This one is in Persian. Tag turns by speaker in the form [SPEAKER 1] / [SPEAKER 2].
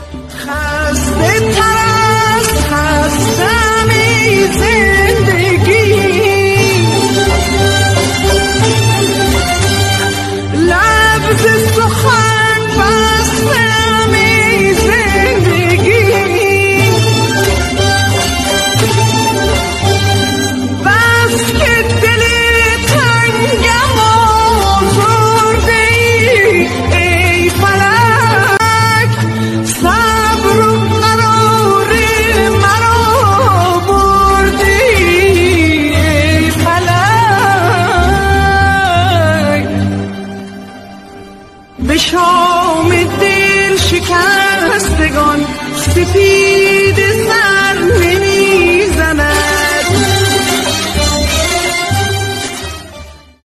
[SPEAKER 1] خسته تر از خستم ای زندگی، لفظ سخن بستم ای زندگی، بس که دل تنگم آزرده ای ای فلک، صبر و قرار مرا بردی ای فلک. به شام دل شکستگان سپید